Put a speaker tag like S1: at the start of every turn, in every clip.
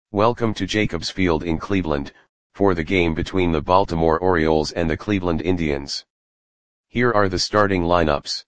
S1: Welcome to Jacobs Field in Cleveland, for the game between the Baltimore Orioles and the Cleveland Indians. Here are the starting lineups.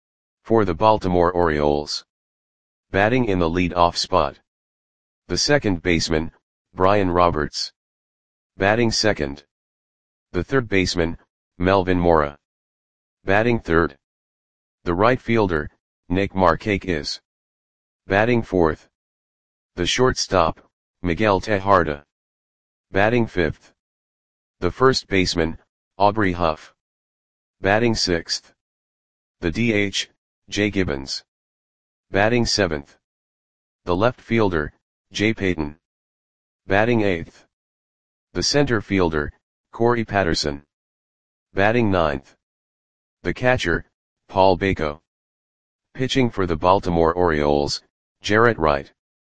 S1: For the Baltimore Orioles. Batting in the lead-off spot. The second baseman, Brian Roberts. Batting second. The third baseman, Melvin Mora. Batting third. The right fielder, Nick Markakis. Batting fourth. The shortstop, Miguel Tejada. Batting fifth. The first baseman, Aubrey Huff. Batting sixth. The DH, Jay Gibbons. Batting seventh. The left fielder, Jay Payton. Batting eighth. The center fielder, Corey Patterson. Batting ninth. The catcher, Paul Bako. Pitching for the Baltimore Orioles, Jarrett Wright.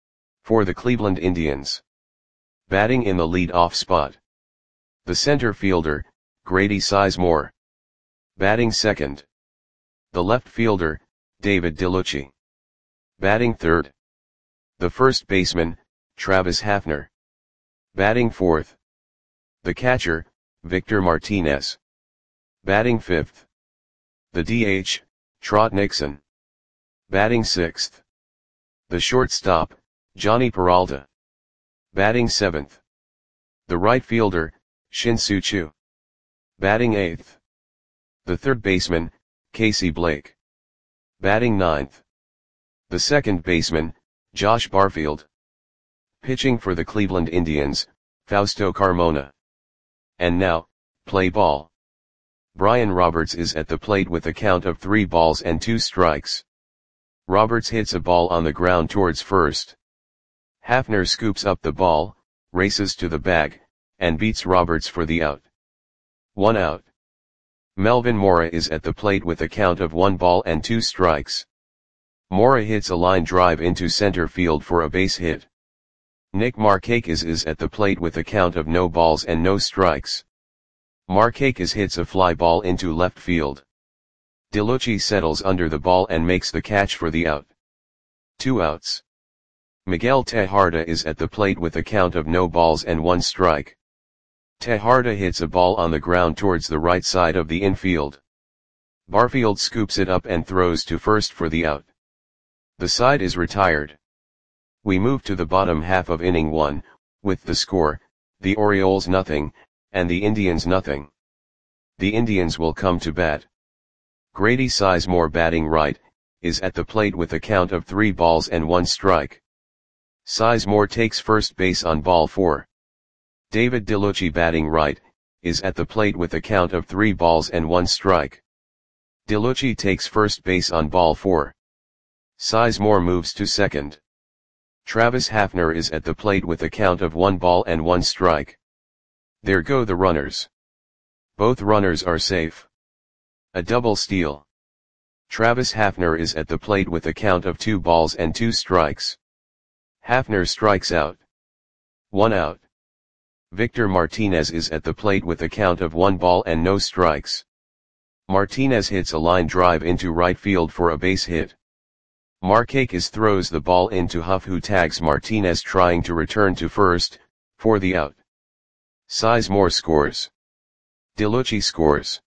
S1: For the Cleveland Indians. Batting in the lead-off spot. The center fielder, Grady Sizemore. Batting second. The left fielder, David DeLucci. Batting third. The first baseman, Travis Hafner. Batting fourth. The catcher, Victor Martinez. Batting fifth. The DH, Trot Nixon. Batting sixth. The shortstop, Johnny Peralta. Batting seventh. The right fielder, Shin-Soo Choo. Batting eighth. The third baseman, Casey Blake. Batting ninth. The second baseman, Josh Barfield. Pitching for the Cleveland Indians, Fausto Carmona. And now, play ball. Brian Roberts is at the plate with a count of 3 balls and 2 strikes. Roberts hits a ball on the ground towards first. Hafner scoops up the ball, races to the bag, and beats Roberts for the out. 1 out. Melvin Mora is at the plate with a count of 1 ball and 2 strikes. Mora hits a line drive into center field for a base hit. Nick Markakis is at the plate with a count of no balls and no strikes. Markakis hits a fly ball into left field. DeLucci settles under the ball and makes the catch for the out. 2 outs. Miguel Tejada is at the plate with a count of no balls and 1 strike. Tejada hits a ball on the ground towards the right side of the infield. Barfield scoops it up and throws to first for the out. The side is retired. We move to the bottom half of inning 1, with the score, the Orioles nothing, and the Indians nothing. The Indians will come to bat. Grady Sizemore batting right, is at the plate with a count of 3 balls and 1 strike. Sizemore takes first base on ball 4. David DeLucci batting right, is at the plate with a count of 3 balls and 1 strike. DeLucci takes first base on ball 4. Sizemore moves to second. Travis Hafner is at the plate with a count of 1 ball and 1 strike. There go the runners. Both runners are safe. A double steal. Travis Hafner is at the plate with a count of 2 balls and 2 strikes. Hafner strikes out. 1 out. Victor Martinez is at the plate with a count of 1 ball and no strikes. Martinez hits a line drive into right field for a base hit. Markakis throws the ball into Huff, who tags Martinez trying to return to first, for the out. Sizemore scores. DeLucci scores.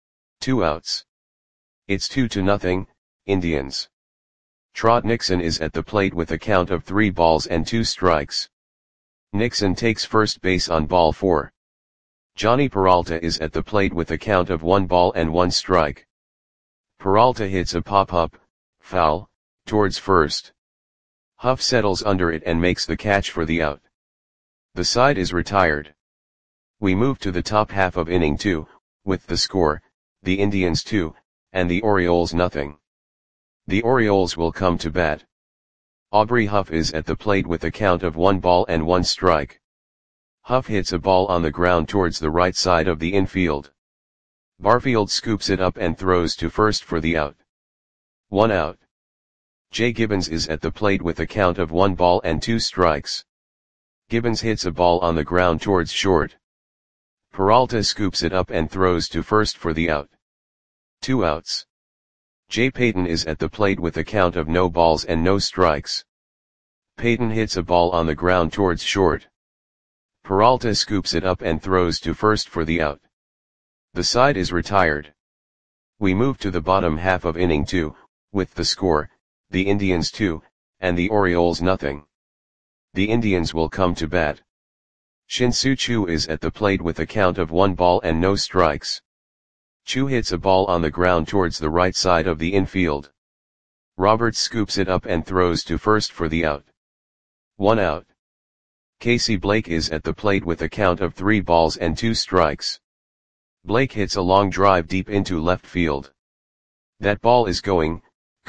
S1: 2 outs. It's 2-0, Indians. Trot Nixon is at the plate with a count of 3 balls and 2 strikes. Nixon takes first base on ball 4. Johnny Peralta is at the plate with a count of 1 ball and 1 strike. Peralta hits a pop-up, foul, towards first. Huff settles under it and makes the catch for the out. The side is retired. We move to the top half of inning 2, with the score, the Indians 2, and the Orioles nothing. The Orioles will come to bat. Aubrey Huff is at the plate with a count of 1 ball and 1 strike. Huff hits a ball on the ground towards the right side of the infield. Barfield scoops it up and throws to first for the out. 1 out. Jay Gibbons is at the plate with a count of 1 ball and 2 strikes. Gibbons hits a ball on the ground towards short. Peralta scoops it up and throws to first for the out. 2 outs. Jay Payton is at the plate with a count of no balls and no strikes. Payton hits a ball on the ground towards short. Peralta scoops it up and throws to first for the out. The side is retired. We move to the bottom half of inning 2, with the score, the Indians 2, and the Orioles nothing. The Indians will come to bat. Shin-Soo Choo is at the plate with a count of 1 ball and no strikes. Choo hits a ball on the ground towards the right side of the infield. Roberts scoops it up and throws to first for the out. 1 out. Casey Blake is at the plate with a count of 3 balls and 2 strikes. Blake hits a long drive deep into left field. That ball is going,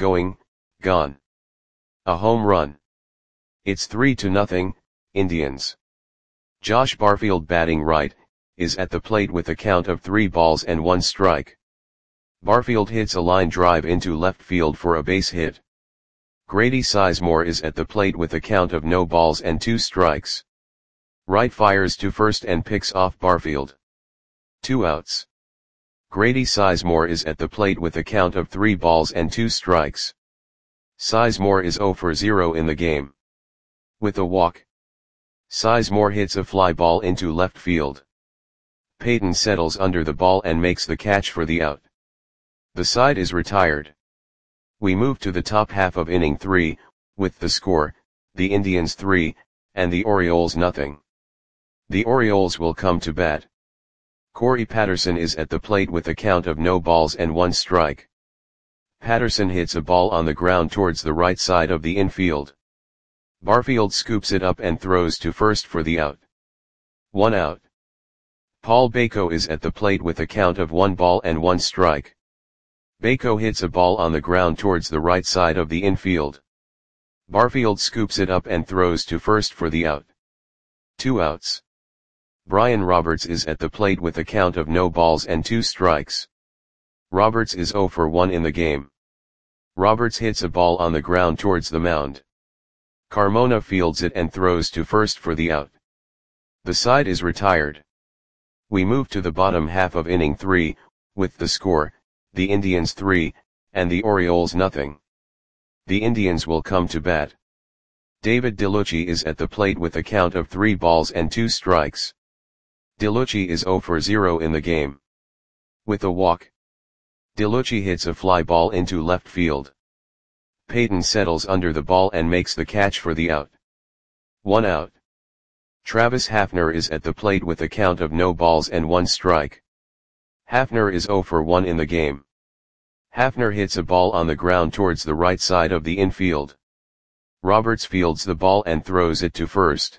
S1: gone. A home run. It's 3-0, Indians. Josh Barfield, batting right, is at the plate with a count of 3 balls and 1 strike. Barfield hits a line drive into left field for a base hit. Grady Sizemore is at the plate with a count of no balls and 2 strikes. Wright fires to first and picks off Barfield. 2 outs. Grady Sizemore is at the plate with a count of 3 balls and 2 strikes. Sizemore is 0 for 0 in the game. With a walk, Sizemore hits a fly ball into left field. Payton settles under the ball and makes the catch for the out. The side is retired. We move to the top half of inning 3, with the score, the Indians 3, and the Orioles nothing. The Orioles will come to bat. Corey Patterson is at the plate with a count of no balls and 1 strike. Patterson hits a ball on the ground towards the right side of the infield. Barfield scoops it up and throws to first for the out. 1 out. Paul Bako is at the plate with a count of 1 ball and 1 strike. Bako hits a ball on the ground towards the right side of the infield. Barfield scoops it up and throws to first for the out. 2 outs. Brian Roberts is at the plate with a count of no balls and 2 strikes. Roberts is 0 for 1 in the game. Roberts hits a ball on the ground towards the mound. Carmona fields it and throws to first for the out. The side is retired. We move to the bottom half of inning 3, with the score, the Indians 3, and the Orioles nothing. The Indians will come to bat. David DeLucci is at the plate with a count of 3 balls and 2 strikes. DeLucci is 0 for 0 in the game. With a walk, DeLucci hits a fly ball into left field. Payton settles under the ball and makes the catch for the out. 1 out. Travis Hafner is at the plate with a count of no balls and 1 strike. Hafner is 0 for 1 in the game. Hafner hits a ball on the ground towards the right side of the infield. Roberts fields the ball and throws it to first.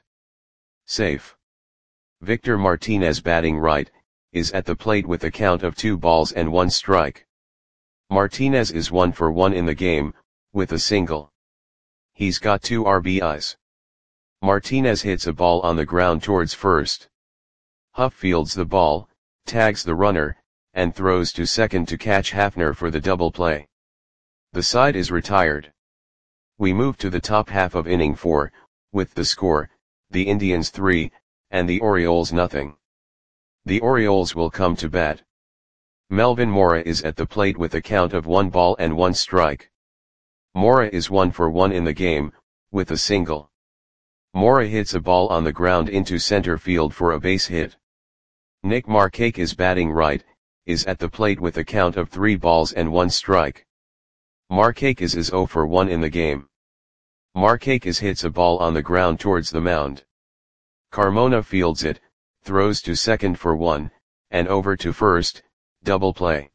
S1: Safe. Victor Martinez, batting right, is at the plate with a count of 2 balls and 1 strike. Martinez is 1 for 1 in the game, with a single. He's got 2 RBIs. Martinez hits a ball on the ground towards first. Huff fields the ball, tags the runner, and throws to second to catch Hafner for the double play. The side is retired. We move to the top half of inning 4, with the score, the Indians 3, and the Orioles nothing. The Orioles will come to bat. Melvin Mora is at the plate with a count of 1 ball and 1 strike. Mora is 1 for 1 in the game, with a single. Mora hits a ball on the ground into center field for a base hit. Nick Markakis, batting right, is at the plate with a count of 3 balls and 1 strike. Markakis is 0 for 1 in the game. Markakis hits a ball on the ground towards the mound. Carmona fields it, throws to second for 1, and over to first, double play.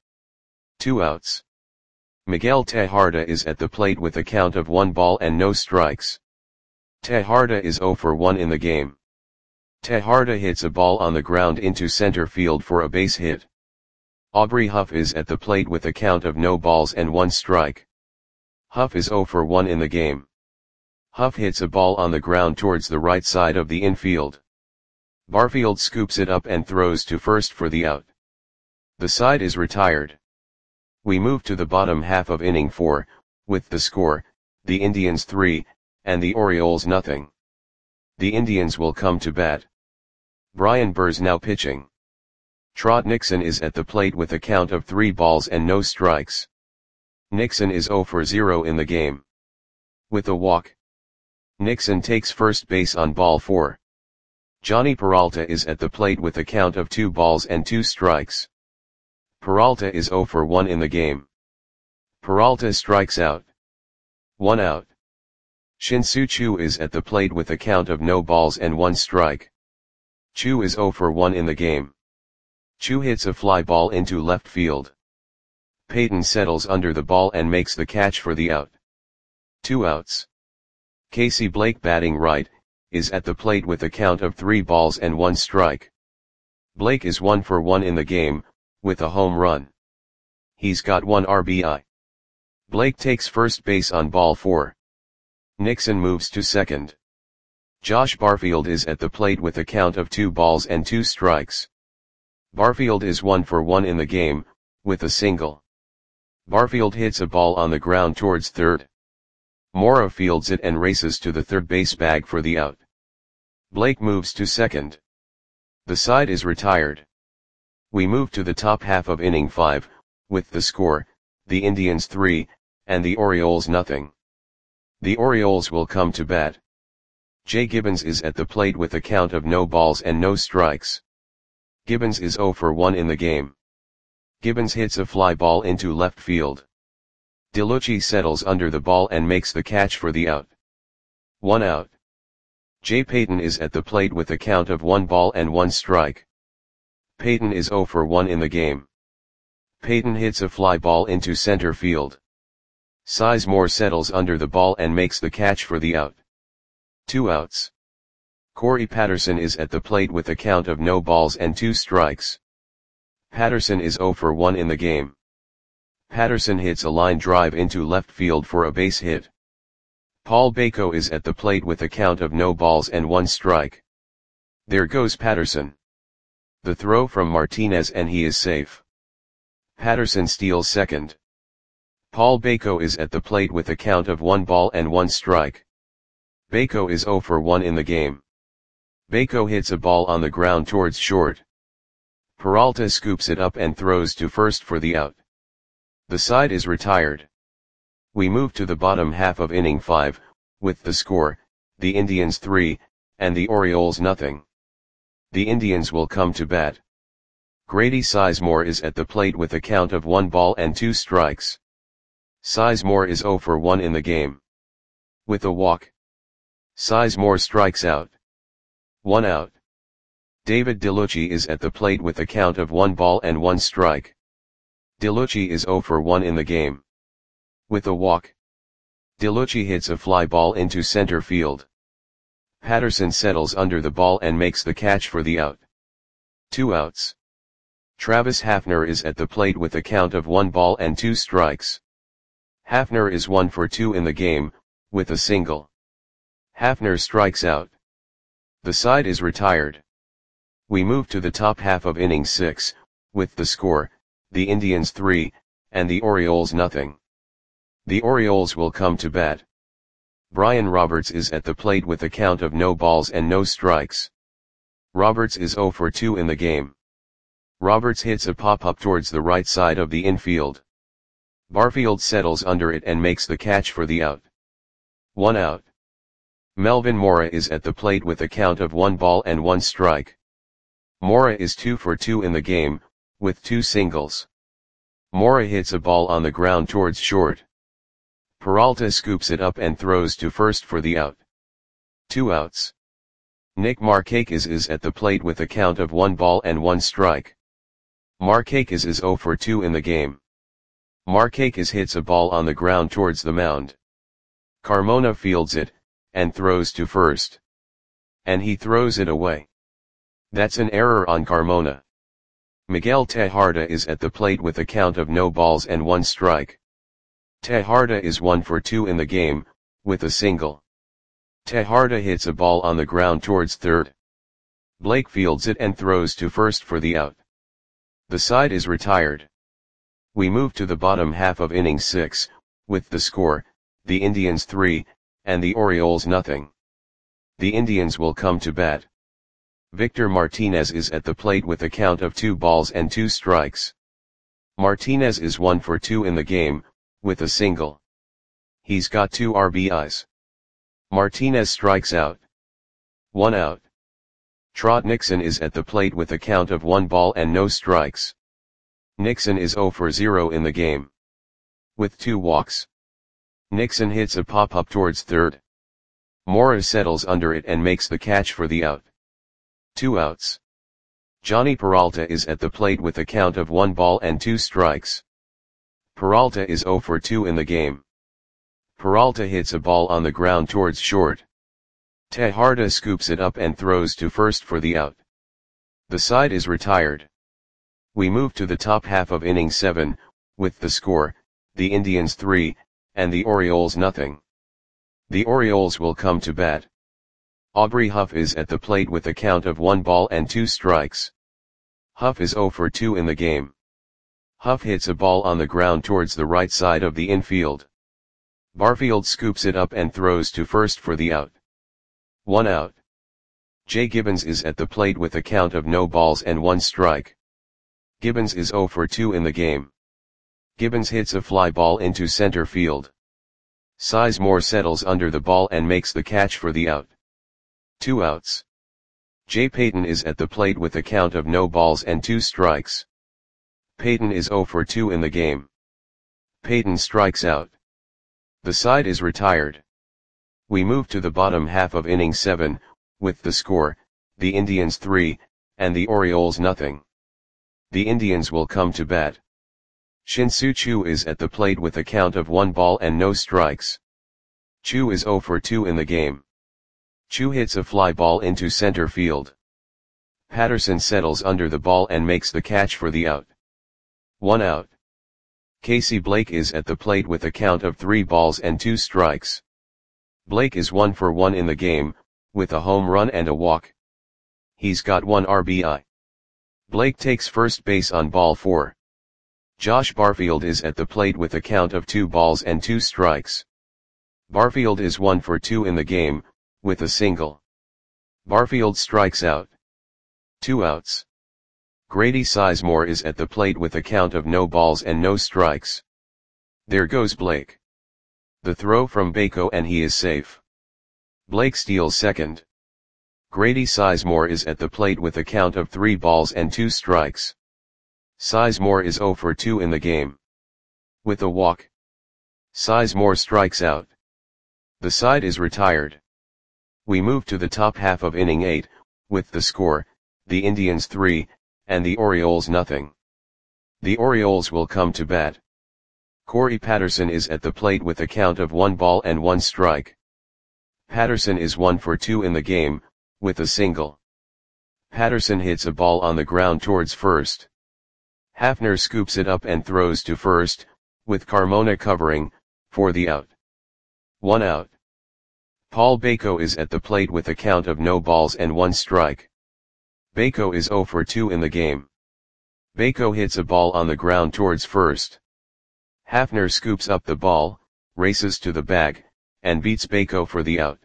S1: 2 outs. Miguel Tejada is at the plate with a count of 1 ball and no strikes. Tejada is 0 for 1 in the game. Tejada hits a ball on the ground into center field for a base hit. Aubrey Huff is at the plate with a count of no balls and 1 strike. Huff is 0 for 1 in the game. Huff hits a ball on the ground towards the right side of the infield. Barfield scoops it up and throws to first for the out. The side is retired. We move to the bottom half of inning 4, with the score, the Indians 3, and the Orioles nothing. The Indians will come to bat. Brian Burrs now pitching. Trot Nixon is at the plate with a count of 3 balls and no strikes. Nixon is 0 for 0 in the game. With a walk, Nixon takes first base on ball 4. Johnny Peralta is at the plate with a count of 2 balls and 2 strikes. Peralta is 0 for 1 in the game. Peralta strikes out. 1 out. Shin-Soo Choo is at the plate with a count of no balls and 1 strike. Choo is 0 for 1 in the game. Choo hits a fly ball into left field. Peyton settles under the ball and makes the catch for the out. 2 outs. Casey Blake, batting right, is at the plate with a count of 3 balls and 1 strike. Blake is 1 for 1 in the game, with a home run. He's got 1 RBI. Blake takes first base on ball 4. Nixon moves to second. Josh Barfield is at the plate with a count of 2 balls and 2 strikes. Barfield is 1 for 1 in the game, with a single. Barfield hits a ball on the ground towards third. Mora fields it and races to the third base bag for the out. Blake moves to second. The side is retired. We move to the top half of inning 5, with the score, the Indians 3, and the Orioles nothing. The Orioles will come to bat. Jay Gibbons is at the plate with a count of no balls and no strikes. Gibbons is 0 for 1 in the game. Gibbons hits a fly ball into left field. DeLucci settles under the ball and makes the catch for the out. 1 out. Jay Payton is at the plate with a count of 1 ball and 1 strike. Payton is 0 for 1 in the game. Payton hits a fly ball into center field. Sizemore settles under the ball and makes the catch for the out. 2 outs. Corey Patterson is at the plate with a count of no balls and 2 strikes. Patterson is 0 for 1 in the game. Patterson hits a line drive into left field for a base hit. Paul Bako is at the plate with a count of no balls and 1 strike. There goes Patterson. The throw from Martinez and he is safe. Patterson steals second. Paul Bako is at the plate with a count of 1 ball and 1 strike. Bako is 0 for 1 in the game. Bako hits a ball on the ground towards short. Peralta scoops it up and throws to first for the out. The side is retired. We move to the bottom half of inning 5, with the score, the Indians 3, and the Orioles nothing. The Indians will come to bat. Grady Sizemore is at the plate with a count of 1 ball and 2 strikes. Sizemore is 0 for 1 in the game. With a walk. Sizemore strikes out. 1 out. David DeLucci is at the plate with a count of 1 ball and 1 strike. DeLucci is 0 for 1 in the game. With a walk. DeLucci hits a fly ball into center field. Patterson settles under the ball and makes the catch for the out. 2 outs. Travis Hafner is at the plate with a count of 1 ball and 2 strikes. Hafner is 1 for 2 in the game, with a single. Hafner strikes out. The side is retired. We move to the top half of inning 6, with the score, the Indians 3, and the Orioles nothing. The Orioles will come to bat. Brian Roberts is at the plate with a count of no balls and no strikes. Roberts is 0 for 2 in the game. Roberts hits a pop-up towards the right side of the infield. Barfield settles under it and makes the catch for the out. 1 out. Melvin Mora is at the plate with a count of 1 ball and 1 strike. Mora is 2 for 2 in the game, with 2 singles. Mora hits a ball on the ground towards short. Peralta scoops it up and throws to first for the out. 2 outs. Nick Markakis is at the plate with a count of 1 ball and 1 strike. Markakis is 0 for 2 in the game. Markakis hits a ball on the ground towards the mound. Carmona fields it, and throws to first. And he throws it away. That's an error on Carmona. Miguel Tejada is at the plate with a count of no balls and 1 strike. Tejada is 1 for 2 in the game, with a single. Tejada hits a ball on the ground towards third. Blake fields it and throws to first for the out. The side is retired. We move to the bottom half of inning 6, with the score, the Indians 3, and the Orioles nothing. The Indians will come to bat. Victor Martinez is at the plate with a count of 2 balls and 2 strikes. Martinez is 1 for 2 in the game, with a single. He's got 2 RBIs. Martinez strikes out. 1 out. Trot Nixon is at the plate with a count of 1 ball and no strikes. Nixon is 0 for 0 in the game. With 2 walks. Nixon hits a pop-up towards third. Mora settles under it and makes the catch for the out. 2 outs. Johnny Peralta is at the plate with a count of 1 ball and 2 strikes. Peralta is 0 for 2 in the game. Peralta hits a ball on the ground towards short. Tejada scoops it up and throws to first for the out. The side is retired. We move to the top half of inning 7, with the score, the Indians 3, and the Orioles nothing. The Orioles will come to bat. Aubrey Huff is at the plate with a count of 1 ball and 2 strikes. Huff is 0 for 2 in the game. Huff hits a ball on the ground towards the right side of the infield. Barfield scoops it up and throws to first for the out. 1 out. Jay Gibbons is at the plate with a count of no balls and 1 strike. Gibbons is 0 for 2 in the game. Gibbons hits a fly ball into center field. Sizemore settles under the ball and makes the catch for the out. 2 outs. Jay Payton is at the plate with a count of no balls and 2 strikes. Payton is 0 for 2 in the game. Payton strikes out. The side is retired. We move to the bottom half of inning 7, with the score, the Indians 3, and the Orioles nothing. The Indians will come to bat. Shin-Soo Choo is at the plate with a count of 1 ball and no strikes. Choo is 0 for 2 in the game. Choo hits a fly ball into center field. Patterson settles under the ball and makes the catch for the out. 1 out. Casey Blake is at the plate with a count of 3 balls and 2 strikes. Blake is 1 for 1 in the game, with a home run and a walk. He's got 1 RBI. Blake takes first base on ball 4. Josh Barfield is at the plate with a count of 2 balls and 2 strikes. Barfield is 1 for 2 in the game, with a single. Barfield strikes out. 2 outs. Grady Sizemore is at the plate with a count of no balls and no strikes. There goes Blake. The throw from Bako and he is safe. Blake steals second. Grady Sizemore is at the plate with a count of 3 balls and 2 strikes. Sizemore is 0 for 2 in the game. With a walk. Sizemore strikes out. The side is retired. We move to the top half of inning 8, with the score, the Indians 3, and the Orioles nothing. The Orioles will come to bat. Corey Patterson is at the plate with a count of 1 ball and 1 strike. Patterson is 1 for 2 in the game, with a single. Patterson hits a ball on the ground towards first. Hafner scoops it up and throws to first, with Carmona covering, for the out. 1 out. Paul Bako is at the plate with a count of no balls and 1 strike. Bako is 0 for 2 in the game. Bako hits a ball on the ground towards first. Hafner scoops up the ball, races to the bag, and beats Bako for the out.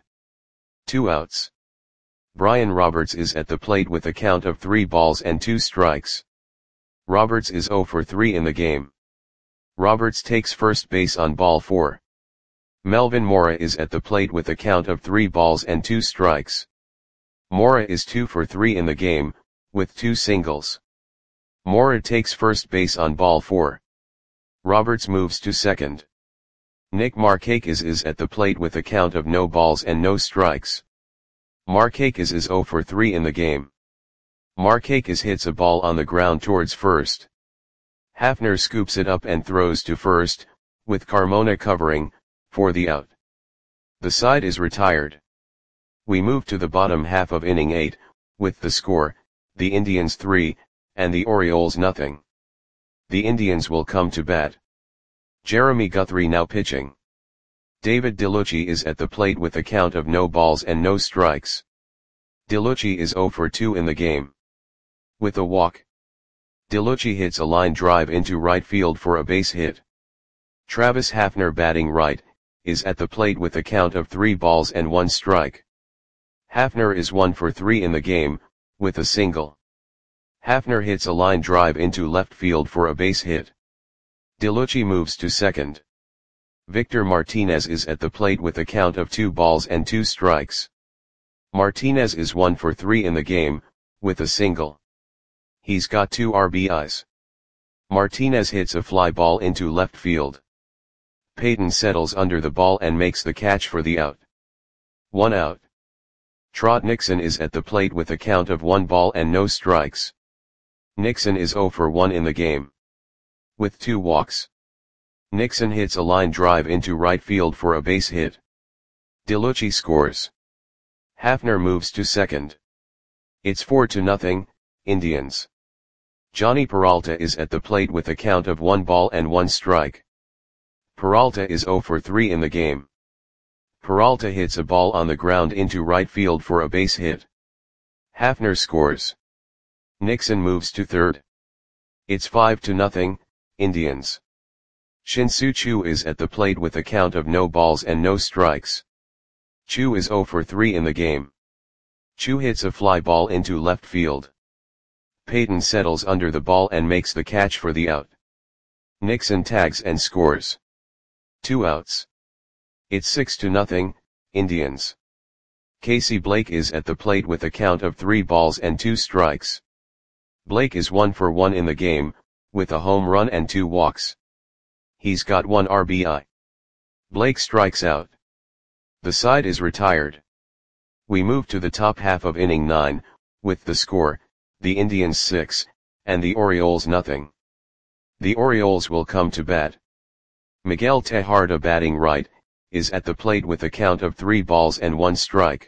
S1: 2 outs. Brian Roberts is at the plate with a count of 3 balls and 2 strikes. Roberts is 0 for 3 in the game. Roberts takes first base on ball 4. Melvin Mora is at the plate with a count of 3 balls and 2 strikes. Mora is 2 for 3 in the game, with 2 singles. Mora takes first base on ball 4. Roberts moves to second. Nick Markakis is at the plate with a count of no balls and no strikes. Markakis is 0 for 3 in the game. Markakis hits a ball on the ground towards first. Hafner scoops it up and throws to first, with Carmona covering, for the out. The side is retired. We move to the bottom half of inning 8, with the score, the Indians 3, and the Orioles nothing. The Indians will come to bat. Jeremy Guthrie now pitching. David DeLucci is at the plate with a count of no balls and no strikes. DeLucci is 0 for 2 in the game. With a walk. DeLucci hits a line drive into right field for a base hit. Travis Hafner batting right, is at the plate with a count of 3 balls and 1 strike. Hafner is 1 for 3 in the game, with a single. Hafner hits a line drive into left field for a base hit. DeLucci moves to second. Victor Martinez is at the plate with a count of 2 balls and 2 strikes. Martinez is 1 for 3 in the game, with a single. He's got 2 RBIs. Martinez hits a fly ball into left field. Payton settles under the ball and makes the catch for the out. 1 out. Trot Nixon is at the plate with a count of 1 ball and no strikes. Nixon is 0 for 1 in the game. With 2 walks. Nixon hits a line drive into right field for a base hit. DeLucci scores. Hafner moves to second. It's 4-0, Indians. Johnny Peralta is at the plate with a count of 1 ball and 1 strike. Peralta is 0 for 3 in the game. Peralta hits a ball on the ground into right field for a base hit. Hafner scores. Nixon moves to third. It's 5-0, Indians. Shin-Soo Choo is at the plate with a count of no balls and no strikes. Choo is 0 for 3 in the game. Choo hits a fly ball into left field. Payton settles under the ball and makes the catch for the out. Nixon tags and scores. 2 outs. It's 6-0, Indians. Casey Blake is at the plate with a count of 3 balls and 2 strikes. Blake is 1 for 1 in the game, with a home run and 2 walks. He's got 1 RBI. Blake strikes out. The side is retired. We move to the top half of inning 9, with the score, the Indians 6, and the Orioles nothing. The Orioles will come to bat. Miguel Tejada, batting right, is at the plate with a count of 3 balls and 1 strike.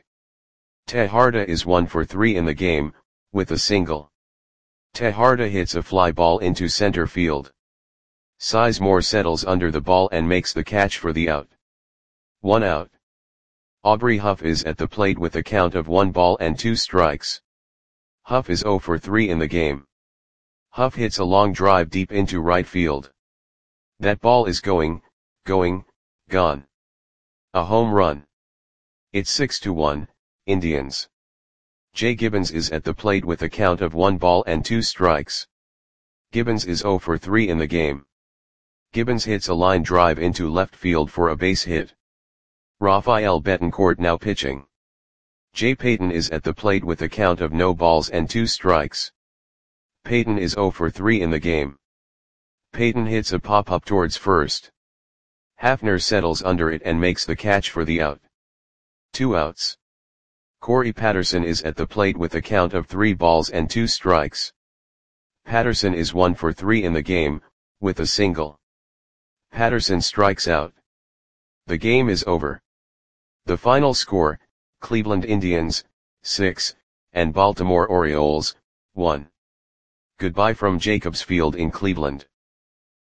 S1: Tejada is 1 for 3 in the game, with a single. Tejada hits a fly ball into center field. Sizemore settles under the ball and makes the catch for the out. 1 out. Aubrey Huff is at the plate with a count of 1 ball and 2 strikes. Huff is 0 for 3 in the game. Huff hits a long drive deep into right field. That ball is gone. A home run. It's 6-1, Indians. Jay Gibbons is at the plate with a count of 1 ball and 2 strikes. Gibbons is 0 for 3 in the game. Gibbons hits a line drive into left field for a base hit. Rafael Betancourt now pitching. Jay Payton is at the plate with a count of no balls and 2 strikes. Payton is 0 for 3 in the game. Payton hits a pop-up towards first. Hafner settles under it and makes the catch for the out. 2 outs. Corey Patterson is at the plate with a count of 3 balls and 2 strikes. Patterson is 1 for 3 in the game, with a single. Patterson strikes out. The game is over. The final score, Cleveland Indians, 6, and Baltimore Orioles, 1. Goodbye from Jacobs Field in Cleveland.